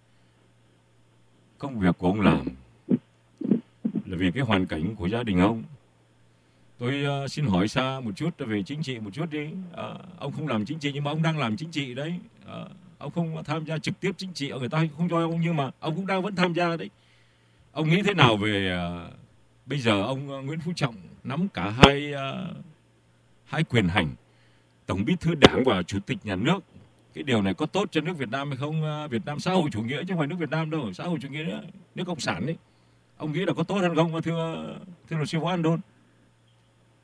công việc của ông làm, là vì cái hoàn cảnh của gia đình ông. Tôi uh, xin hỏi xa một chút về chính trị một chút đi. Uh, ông không làm chính trị nhưng mà ông đang làm chính trị đấy. Uh, ông không tham gia trực tiếp chính trị, người ta không cho ông, nhưng mà ông cũng đang vẫn tham gia đấy. Ông nghĩ thế nào về uh, bây giờ ông uh, Nguyễn Phú Trọng nắm cả hai uh, hai quyền hành, Tổng Bí thư Đảng và Chủ tịch Nhà nước? Cái điều này có tốt cho nước Việt Nam hay không? Việt Nam xã hội chủ nghĩa chứ không phải nước Việt Nam đâu, xã hội chủ nghĩa nữa, nước cộng sản đấy. Ông nghĩ là có tốt hơn không, thưa thưa luật sư Võ An Đôn?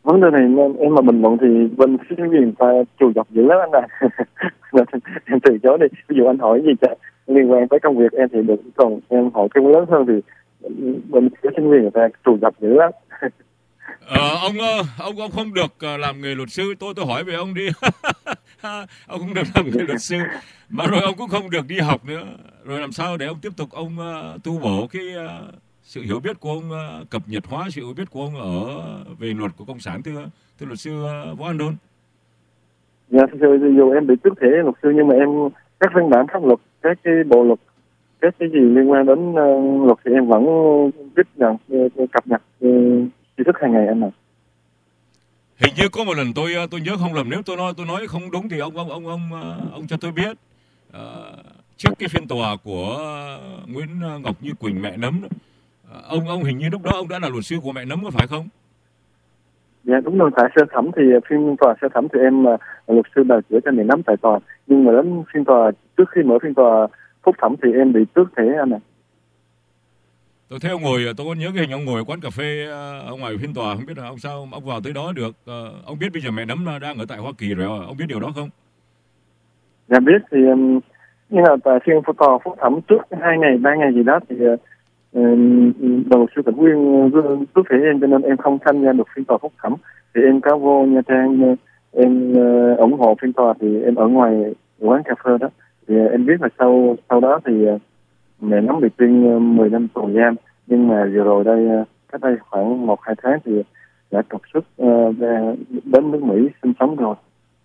vấn đề này em, em mà bình luận thì bên phía chính quyền phải trù dập dữ lắm anh ạ. Em từ chối đi. Ví dụ anh hỏi gì cho liên quan tới công việc em thì được, còn em hỏi cái lớn hơn thì bên phía chính quyền người ta trù dập dữ lắm. Ờ, ông ông ông không được làm nghề luật sư, tôi tôi hỏi về ông đi. Ông không được làm nghề luật sư, mà rồi ông cũng không được đi học nữa, rồi làm sao để ông tiếp tục ông uh, tu bổ cái uh, sự hiểu biết của ông, uh, cập nhật hóa sự hiểu biết của ông ở về luật của cộng sản, thưa thưa luật sư uh, Võ An Đôn? Dạ, dù, dù em bị tước thẻ luật sư nhưng mà em các văn bản pháp luật, các cái bộ luật, các cái gì liên quan đến uh, luật thì em vẫn biết nhận uh, cập nhật uh, tri thức hàng ngày anh ạ. Hình như có một lần tôi tôi nhớ không lầm, nếu tôi nói tôi nói không đúng thì ông ông ông ông ông cho tôi biết. À, trước cái phiên tòa của Nguyễn Ngọc Như Quỳnh, mẹ Nấm, ông ông hình như lúc đó ông đã là luật sư của mẹ Nấm, có phải không? Dạ đúng rồi, tại sơ thẩm thì phiên tòa sơ thẩm thì em là luật sư bào chữa cho mẹ Nấm tại tòa, nhưng mà đến phiên tòa, trước khi mở phiên tòa phúc thẩm thì em bị tước thẻ anh ạ. Tôi thấy ông ngồi, tôi có nhớ cái hình ông ngồi ở quán cà phê ở ngoài phiên tòa, không biết là ông sao ông vào tới đó được. Ông biết bây giờ mẹ Nấm đang ở tại Hoa Kỳ rồi, ông biết điều đó không? Dạ biết, thì nhưng mà tại phiên tòa phúc thẩm trước hai ngày ba ngày gì đó thì đoàn luật sư tỉnh Nguyên tước thẻ em, cho nên em không tham gia được phiên tòa phúc thẩm. Thì em có vô Nha Trang, em ủng hộ phiên tòa thì em ở ngoài quán cà phê đó. Thì em biết là sau sau đó thì mẹ Nấm bị tuyên mười năm tù giam, nhưng mà vừa rồi đây cách đây khoảng một hai tháng thì đã trục xuất uh, ra đến nước Mỹ sinh sống rồi.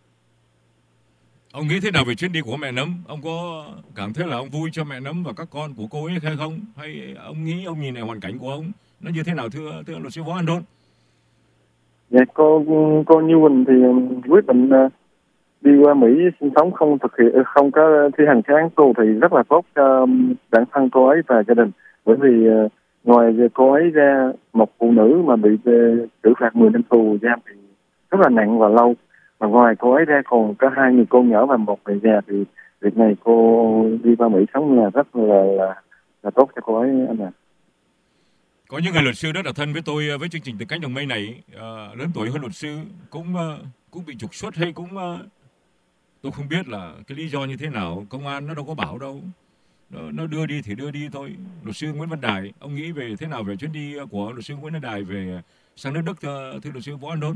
Ông nghĩ thế nào về chuyến đi của mẹ Nấm? Ông có cảm thấy là ông vui cho mẹ Nấm và các con của cô ấy hay không? Hay ông nghĩ, ông nhìn lại hoàn cảnh của ông nó như thế nào, thưa thưa luật sư Võ An Đôn? Dạ, cô cô Như Quỳnh thì quyết định uh, đi qua Mỹ sinh sống, không thực hiện không có thi hành cái án tù thì rất là tốt cho bản thân cô ấy và gia đình. Bởi vì uh, ngoài cô ấy ra, một phụ nữ mà bị uh, xử phạt mười năm tù giam thì rất là nặng và lâu. Mà ngoài cô ấy ra còn có hai người con nhỏ và một người già, thì việc này cô đi qua Mỹ sống là rất là là, là tốt cho cô ấy anh ạ. Có những người luật sư rất là thân với tôi, với chương trình Từ Cánh Đồng Mây này, uh, lớn tuổi hơn luật sư cũng uh, cũng bị trục xuất hay cũng uh, tôi không biết là cái lý do như thế nào, công an nó đâu có bảo đâu, nó, nó đưa đi thì đưa đi thôi. Luật sư Nguyễn Văn Đài, ông nghĩ về thế nào về chuyến đi của luật sư Nguyễn Văn Đài về sang nước Đức, thưa, thưa luật sư Võ An Đôn?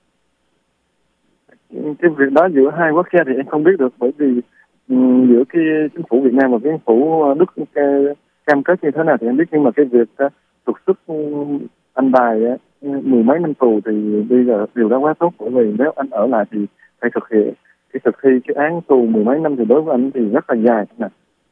Cái việc đó giữa hai quốc gia thì em không biết được, bởi vì um, giữa cái chính phủ Việt Nam và cái chính phủ Đức cam kết như thế nào thì em biết, nhưng mà cái việc uh, trục xuất um, anh Đài uh, mười mấy năm tù thì bây giờ điều đó quá tốt, bởi vì nếu anh ở lại thì phải thực hiện cái thực thi cái án tù mười mấy năm thì đối với anh thì rất là dài nè.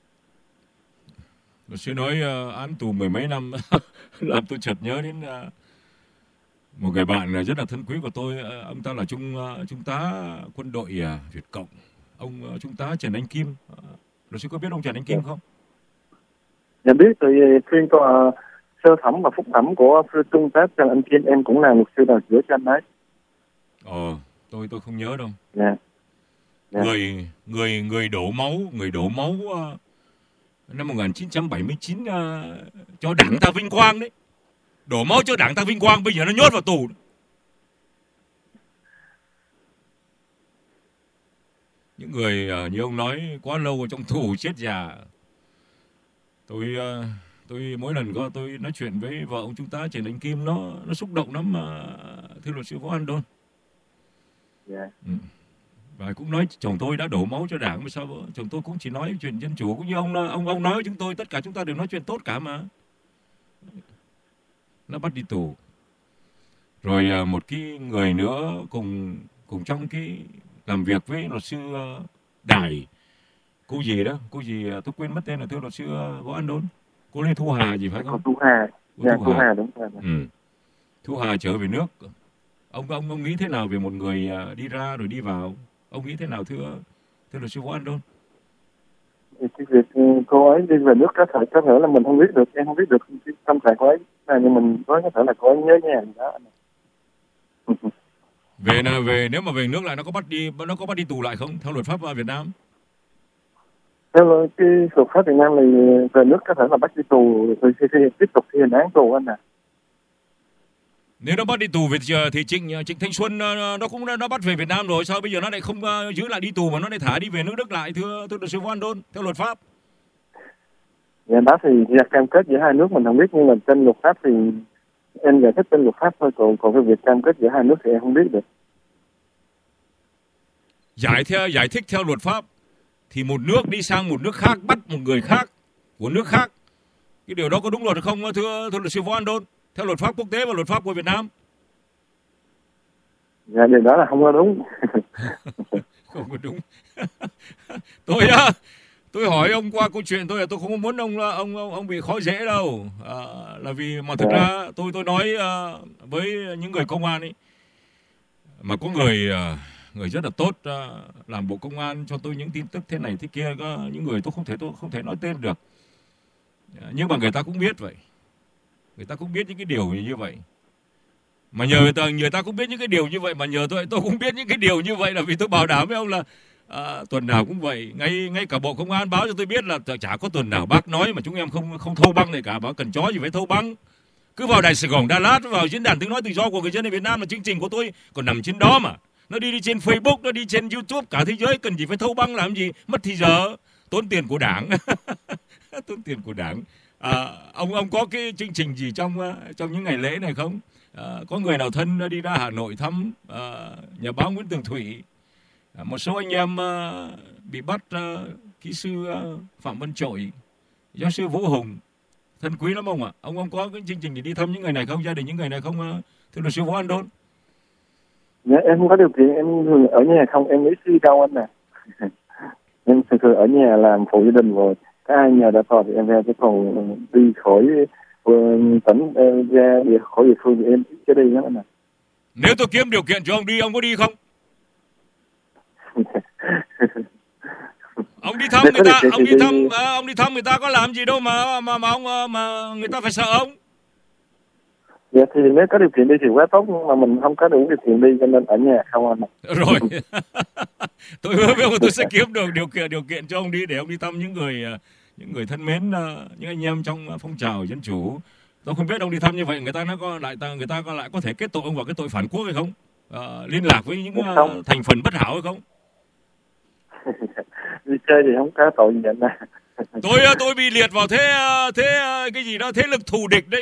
Luật sư nói uh, án tù mười mấy năm làm tôi chợt nhớ đến uh, một người bạn rất là thân quý của tôi. Uh, ông ta là trung uh, trung tá quân đội uh, Việt Cộng, ông uh, trung tá Trần Anh Kim. Uh, luật sư có biết ông Trần Anh Kim không? Dạ biết, từ phiên tòa sơ thẩm và phúc thẩm của trung tá Trần Anh Kim em cũng là luật sư bào chữa cho anh đấy. Ờ, tôi tôi không nhớ đâu. Dạ. Dạ. Người người người đổ máu, người đổ máu uh, năm một nghìn chín trăm bảy mươi chín uh, cho đảng ta vinh quang đấy. Đổ máu cho đảng ta vinh quang, bây giờ nó nhốt vào tù. Những người uh, như ông nói quá lâu ở trong tù chết già. Tôi uh, tôi mỗi lần có tôi nói chuyện với vợ ông trung tá Trần Anh Kim, nó nó xúc động lắm mà, thưa luật sư Võ An Đôn. Dạ. Ừ. Và cũng nói chồng tôi đã đổ máu cho đảng, mà sao chồng tôi cũng chỉ nói chuyện dân chủ, cũng như ông ông ông nói với chúng tôi, tất cả chúng ta đều nói chuyện tốt cả mà. Nó bắt đi tù. Rồi một cái người nữa cùng cùng trong cái làm việc với luật sư Đài, cô gì đó, cô gì tôi quên mất tên, là thưa luật sư Võ An Đôn, cô Lê Thu Hà gì phải không? Cô Thu Hà. Cô Dạ, Thu Thu Hà. Hà đúng rồi. Ừ. Thu Hà trở về nước. Ông ông ông nghĩ thế nào về một người đi ra rồi đi vào? Ông nghĩ thế nào, thưa thưa luật sư Võ An Đôn? Cái việc cô ấy đi về nước có thể có thể là mình không biết được, em không biết được cái tâm trạng cô ấy này, nhưng mình nói có thể là cô ấy nhớ nhà gì đó. Về là về nếu mà về nước lại nó có bắt đi nó có bắt đi tù lại không theo luật pháp Việt Nam? Theo cái luật pháp Việt Nam thì về nước có thể là bắt đi tù rồi khi tiếp tục thi hành án tù anh ạ. À. Nếu nó bắt đi tù về thì, thì Trịnh Trịnh Thanh Xuân nó cũng nó bắt về Việt Nam rồi, sao bây giờ nó lại không giữ lại đi tù mà nó lại thả đi về nước Đức lại, thưa thưa luật sư Vũ An Đôn, theo luật pháp? Dạ, đó thì ra cam kết giữa hai nước mình không biết, nhưng mà trên luật pháp thì em giải thích trên luật pháp thôi, còn còn cái việc cam kết giữa hai nước thì em không biết được. Giải theo giải thích theo luật pháp thì một nước đi sang một nước khác bắt một người khác của nước khác, cái điều đó có đúng luật không, thưa thưa luật sư Vũ An Đôn, theo luật pháp quốc tế và luật pháp của Việt Nam? Dạ, điều đó là không có đúng. Không có đúng. tôi á tôi hỏi ông qua câu chuyện tôi là tôi không muốn ông ông ông, ông bị khó dễ đâu, à, là vì mà thực ra tôi tôi nói uh, với những người công an ấy, mà có người uh, người rất là tốt uh, làm bộ công an cho tôi những tin tức thế này thế kia, có những người tôi không thể tôi không thể nói tên được, nhưng mà người ta cũng biết vậy, người ta cũng biết những cái điều như vậy, mà nhờ người ta người ta cũng biết những cái điều như vậy mà nhờ tôi tôi cũng biết những cái điều như vậy, là vì tôi bảo đảm với ông là à, tuần nào cũng vậy, ngay ngay cả bộ công an báo cho tôi biết là chả có tuần nào bác nói mà chúng em không không thâu băng này cả, báo cần chó gì phải thâu băng, cứ vào đài Sài Gòn Đà Lạt, vào diễn đàn tiếng nói tự do của người dân ở Việt Nam là chương trình của tôi còn nằm trên đó mà, nó đi đi trên Facebook, nó đi trên YouTube cả thế giới, cần gì phải thâu băng làm gì, mất thì giờ, tốn tiền của đảng. Tốn tiền của đảng. À, ông ông có cái chương trình gì trong trong những ngày lễ này không? À, có người nào thân đi ra Hà Nội thăm à, nhà báo Nguyễn Tường Thủy, à, một số anh em à, bị bắt, à, kỹ sư à, Phạm Văn Trội, giáo sư Vũ Hùng, thân quý lắm ông ạ. Ông ông có cái chương trình để đi thăm những người này không, gia đình những người này không, à, thưa luật sư Vũ An Đôn? Dạ, em không có điều kiện, em thường ở nhà không, em nghĩ suy đâu anh nè. Em thường thường ở nhà làm phụ gia đình rồi, có ai nhờ đã tòa thì em ra, chứ còn đi khỏi tỉnh ra khỏi địa phương thì em chưa đi nữa nè. Nếu tôi kiếm điều kiện cho ông đi, ông có đi không? Ông đi thăm người ta, ông đi thăm, à, ông đi thăm người ta có làm gì đâu mà mà mà ông mà người ta phải sợ ông. Dạ thì nếu có điều kiện đi thì quá tốt, nhưng mà mình không có đủ điều kiện đi cho nên ở nhà không anh ạ. Rồi. Tôi hứa với ông tôi sẽ kiếm được điều kiện điều kiện cho ông đi để ông đi thăm những người những người thân mến, những anh em trong phong trào dân chủ. Tôi không biết ông đi thăm như vậy người ta nó có lại người ta có lại có thể kết tội ông vào cái tội phản quốc hay không? À, liên lạc với những uh, thành phần bất hảo hay không? Đi chơi thì không có tội gì anh ạ. Tôi tôi bị liệt vào thế thế cái gì đó, thế lực thù địch đấy.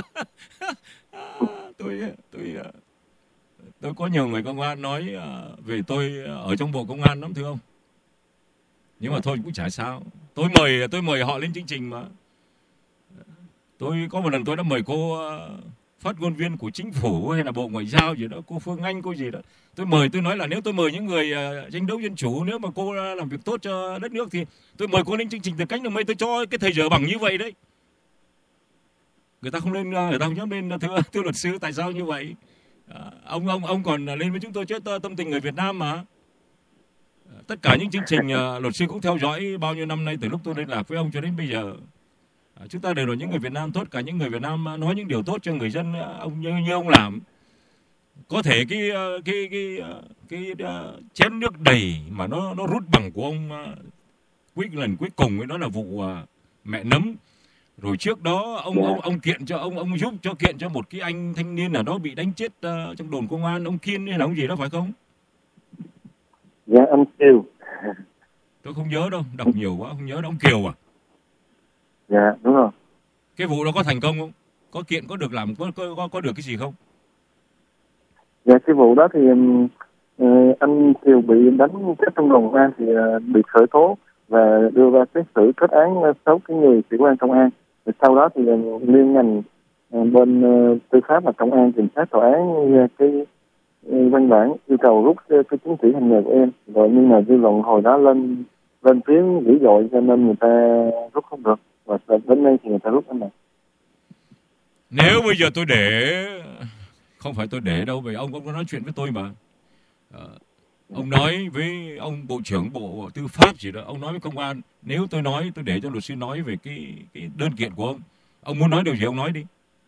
tôi tôi tôi có nhiều người công an nói về tôi ở trong bộ công an lắm thưa ông. Nhưng mà thôi cũng chả sao. Tôi mời tôi mời họ lên chương trình mà. Tôi có một lần tôi đã mời cô phát ngôn viên của chính phủ hay là bộ ngoại giao gì đó, cô Phương Anh cô gì đó. Tôi mời, tôi nói là nếu tôi mời những người uh, tranh đấu dân chủ, nếu mà cô uh, làm việc tốt cho đất nước thì tôi mời cô lên chương trình Từ Cánh Đồng Mây, tôi cho cái thời giờ bằng như vậy đấy. Người ta không lên, uh, người ta không dám lên, uh, thưa, thưa luật sư, tại sao như vậy? Uh, ông ông ông còn lên với chúng tôi chết uh, tâm tình người Việt Nam mà. Uh, tất cả những chương trình uh, luật sư cũng theo dõi bao nhiêu năm nay, từ lúc tôi liên lạc với ông cho đến bây giờ. Uh, chúng ta đều là những người Việt Nam tốt, cả những người Việt Nam uh, nói những điều tốt cho người dân, uh, ông như, như ông làm. Có thể cái cái cái cái, cái chén nước đầy mà nó nó rút bằng của ông quyết lần cuối cùng ấy, đó là vụ uh, mẹ nấm. Rồi trước đó ông ông ông kiện cho ông ông giúp cho kiện cho một cái anh thanh niên nào đó bị đánh chết uh, trong đồn công an, ông Kiên hay là ông gì đó phải không? Dạ ông Kiều. Tôi không nhớ đâu, đọc nhiều quá không nhớ đâu. Ông Kiều à? Dạ đúng rồi. Cái vụ đó có thành công không? Có kiện, có được làm, có có có được cái gì không? Dạ cái vụ đó thì uh, anh Kiều bị đánh chết trong đồn công an thì uh, bị khởi tố và đưa ra xét xử kết án sáu cái người sĩ quan công an. Rồi sau đó thì uh, liên ngành uh, bên uh, tư pháp và công an, cảnh sát, tòa án uh, cái uh, văn bản yêu cầu rút uh, cái chứng chỉ hành nghề của em. Rồi nhưng mà dư luận hồi đó lên lên tiếng dữ dội cho nên người ta rút không được, và đến nay thì người ta rút anh này. Nếu bây giờ tôi để, không phải tôi để đâu, vì ông ông có nói chuyện với tôi mà. À, ông nói với ông bộ trưởng bộ tư pháp gì đó, ông nói với công an, nếu tôi nói, tôi để cho luật sư nói về cái cái đơn kiện của ông, ông muốn nói điều gì ông nói đi.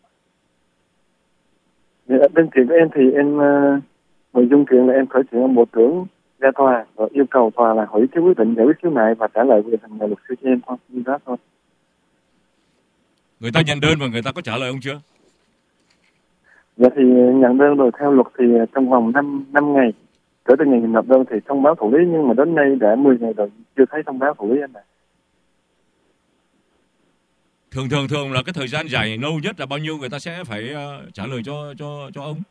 Dạ, đơn kiện của em thì em uh, nội dung kiện là em khởi kiện ông bộ trưởng ra tòa và yêu cầu tòa là hủy cái quyết định giải quyết khiếu nại và trả lời về thành luật sư cho em thôi, như đó thôi. Người ta nhận đơn và người ta có trả lời ông chưa? Dạ thì nhận đơn rồi theo luật thì trong vòng năm năm ngày kể từ ngày nộp đơn thì thông báo thụ lý, nhưng mà đến nay đã mười ngày rồi chưa thấy thông báo thụ lý anh ạ. Thường thường thường là cái thời gian dài lâu nhất là bao nhiêu người ta sẽ phải uh, trả lời cho cho cho ông?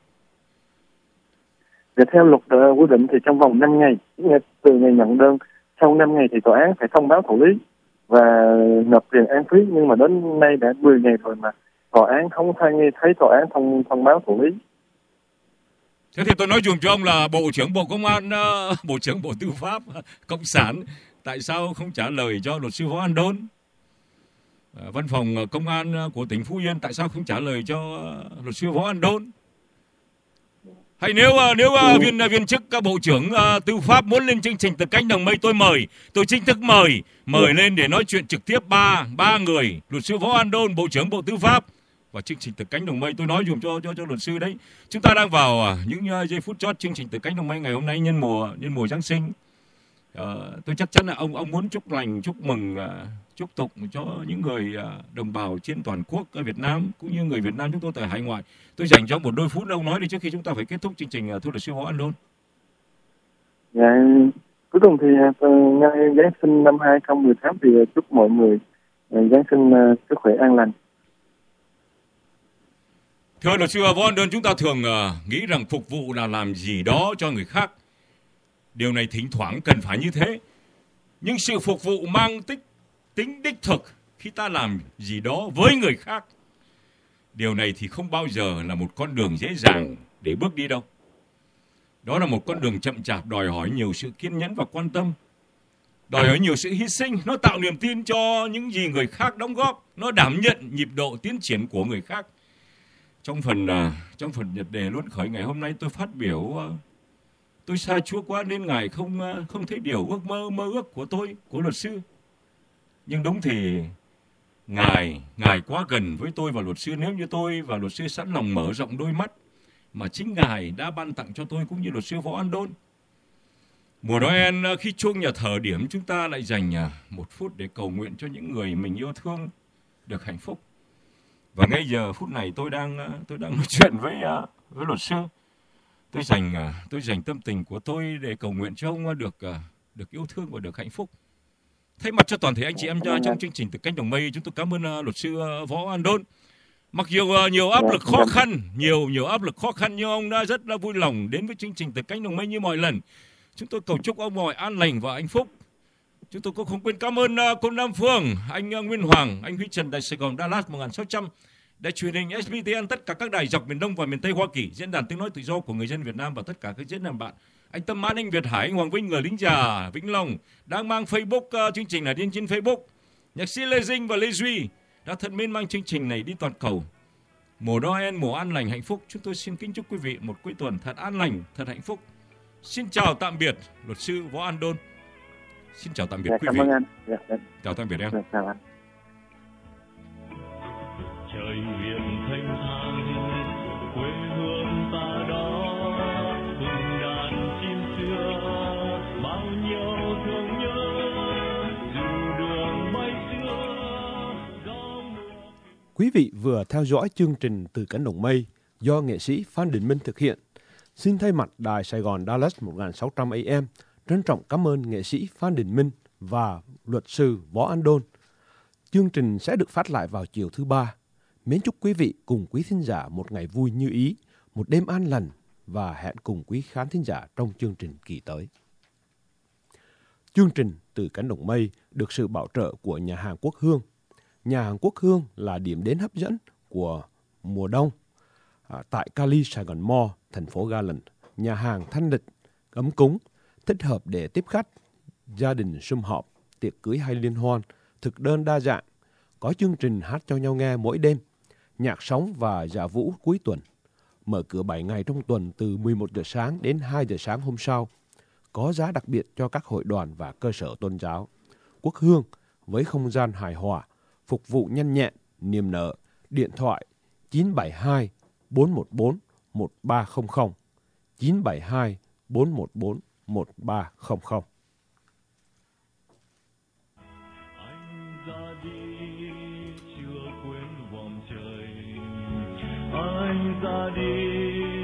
Dạ theo luật uh, quy định thì trong vòng năm ngày, từ ngày nhận đơn sau năm ngày thì tòa án phải thông báo thụ lý và nộp tiền án phí, nhưng mà đến nay đã mười ngày rồi mà tòa án không thấy thấy tòa án thông thông báo thụ lý. Thế thì tôi nói dùm cho ông là Bộ trưởng Bộ Công an, uh, Bộ trưởng Bộ Tư pháp uh, Cộng sản tại sao không trả lời cho luật sư Võ An Đôn? Uh, Văn phòng Công an của tỉnh Phú Yên tại sao không trả lời cho uh, luật sư Võ An Đôn? Hay nếu uh, nếu uh, viên uh, viên chức các bộ trưởng uh, tư pháp muốn lên chương trình Từ Cánh Đồng Mây, tôi mời, tôi chính thức mời mời lên để nói chuyện trực tiếp ba ba người, luật sư Võ An Đôn, Bộ trưởng Bộ Tư pháp và chương trình Từ Cánh Đồng Mây. Tôi nói dùm cho cho cho luật sư đấy. Chúng ta đang vào uh, những uh, giây phút chót chương trình Từ Cánh Đồng Mây ngày hôm nay nhân mùa nhân mùa Giáng sinh. Uh, tôi chắc chắn là ông ông muốn chúc lành, chúc mừng, uh, chúc tụng cho những người uh, đồng bào trên toàn quốc ở Việt Nam cũng như người Việt Nam chúng tôi tại hải ngoại. Tôi dành cho một đôi phút ông nói đi trước khi chúng ta phải kết thúc chương trình. Uh, thưa luật sư Võ An Đôn. Dạ, cuối cùng thì uh, ngày Giáng sinh năm hai không một tám thì chúc mọi người uh, Giáng sinh uh, sức khỏe an lành. Thưa luật sư Võ An Đôn, chúng ta thường uh, nghĩ rằng phục vụ là làm gì đó cho người khác. Điều này thỉnh thoảng cần phải như thế. Nhưng sự phục vụ mang tích, tính đích thực khi ta làm gì đó với người khác. Điều này thì không bao giờ là một con đường dễ dàng để bước đi đâu. Đó là một con đường chậm chạp, đòi hỏi nhiều sự kiên nhẫn và quan tâm. Đòi hỏi nhiều sự hy sinh. Nó tạo niềm tin cho những gì người khác đóng góp. Nó đảm nhận nhịp độ tiến triển của người khác. Trong phần, uh, trong phần nhật đề luân khởi ngày hôm nay tôi phát biểu... Uh, Tôi xa Chúa quá nên Ngài không không thấy điều ước mơ mơ ước của tôi, của luật sư. Nhưng đúng thì Ngài Ngài quá gần với tôi và luật sư. Nếu như tôi và luật sư sẵn lòng mở rộng đôi mắt mà chính Ngài đã ban tặng cho tôi cũng như luật sư Võ An Đôn. Mùa Noel khi chuông nhà thờ điểm, chúng ta lại dành một phút để cầu nguyện cho những người mình yêu thương được hạnh phúc. Và ngay giờ phút này tôi đang tôi đang nói chuyện với với luật sư. Tôi dành tôi dành tâm tình của tôi để cầu nguyện cho ông được được yêu thương và được hạnh phúc. Thay mặt cho toàn thể anh chị em trong chương trình Từ Cánh Đồng Mây, chúng tôi cảm ơn luật sư Võ An Đôn. Mặc dù nhiều áp lực khó khăn, nhiều nhiều áp lực khó khăn nhưng ông đã rất là vui lòng đến với chương trình Từ Cánh Đồng Mây như mọi lần. Chúng tôi cầu chúc ông mọi an lành và hạnh phúc. Chúng tôi cũng không quên cảm ơn cô Nam Phương, anh Nguyên Hoàng, anh Huy Trần, Đài Sài Gòn, Dallas một nghìn sáu trăm, Đài truyền hình ét bê tê en, tất cả các đài dọc miền Đông và miền Tây Hoa Kỳ, diễn đàn tiếng nói tự do của người dân Việt Nam và tất cả các diễn đàn bạn. Anh Tâm Mãn, anh Việt Hải, anh Hoàng Vinh, người lính già Vĩnh Long đang mang Facebook, uh, chương trình này đi trên Facebook. Nhạc sĩ Lê Dinh và Lê Duy đã thân mến mang chương trình này đi toàn cầu. Mùa Noel, mùa an lành hạnh phúc. Chúng tôi xin kính chúc quý vị một cuối tuần thật an lành, thật hạnh phúc. Xin chào tạm biệt luật sư Võ An Đôn. Xin chào tạm biệt dạ, quý cảm vị. Ơn anh. Dạ, dạ. Chào tạm biệt em. Dạ, chào anh. Trời biển thanh thang quê hương ta đó, từng đàn chim xưa bao nhiêu thương nhớ, dù đường bay xưa gió mùa. Quý vị vừa theo dõi chương trình Từ Cánh Đồng Mây do nghệ sĩ Phan Đình Minh thực hiện. Xin thay mặt Đài Sài Gòn Dallas một nghìn sáu trăm A M trân trọng cảm ơn nghệ sĩ Phan Đình Minh và luật sư Võ An Đôn. Chương trình sẽ được phát lại vào chiều thứ ba. Mến chúc quý vị cùng quý thính giả một ngày vui như ý, một đêm an lành và hẹn cùng quý khán thính giả trong chương trình kỳ tới. Chương trình Từ Cánh Đồng Mây được sự bảo trợ của nhà hàng Quốc Hương. Nhà hàng Quốc Hương là điểm đến hấp dẫn của mùa đông à, tại Cali Sài Gòn Mall, thành phố Garland. Nhà hàng thanh lịch, ấm cúng, thích hợp để tiếp khách, gia đình sum họp, tiệc cưới hay liên hoan, thực đơn đa dạng, có chương trình hát cho nhau nghe mỗi đêm, nhạc sống và dạ vũ cuối tuần. Mở cửa bảy ngày trong tuần từ mười một giờ sáng đến hai giờ sáng hôm sau. Có giá đặc biệt cho các hội đoàn và cơ sở tôn giáo. Quốc Hương với không gian hài hòa, phục vụ nhanh nhẹn, niềm nở. Điện thoại chín bảy hai bốn một bốn một ba không không, chín bảy hai bốn một bốn một ba không không. Anh ra đi chưa quên vòng trời, anh ra đi